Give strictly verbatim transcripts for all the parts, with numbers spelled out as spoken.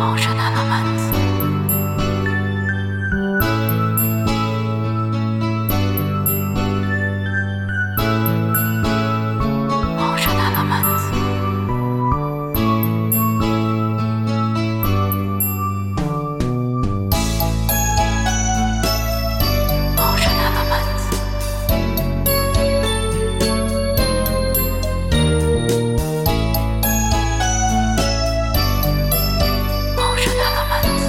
Emotional Elements. Emotional Elements. Emotional Elements. Emotional Elements.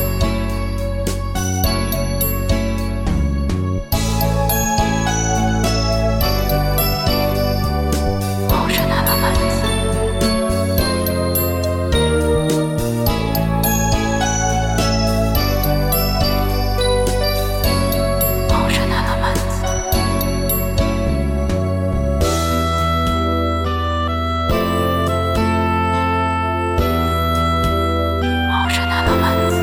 Emotional Elements. Emotional Elements. Emotional Elements.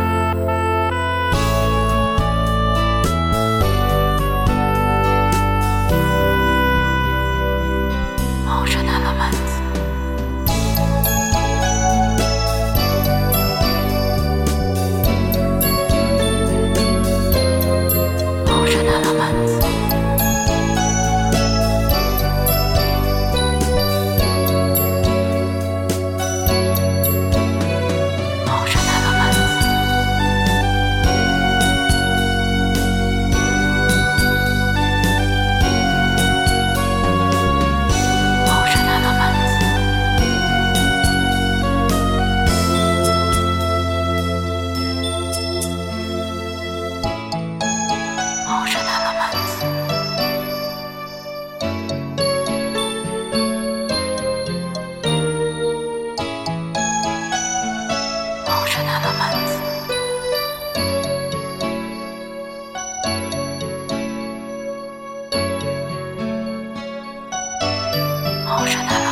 Emotional Elements. Emotional Elements. Emotional Elements. Emotional Elements. Emotional Elements. Emotional Elements. Emotional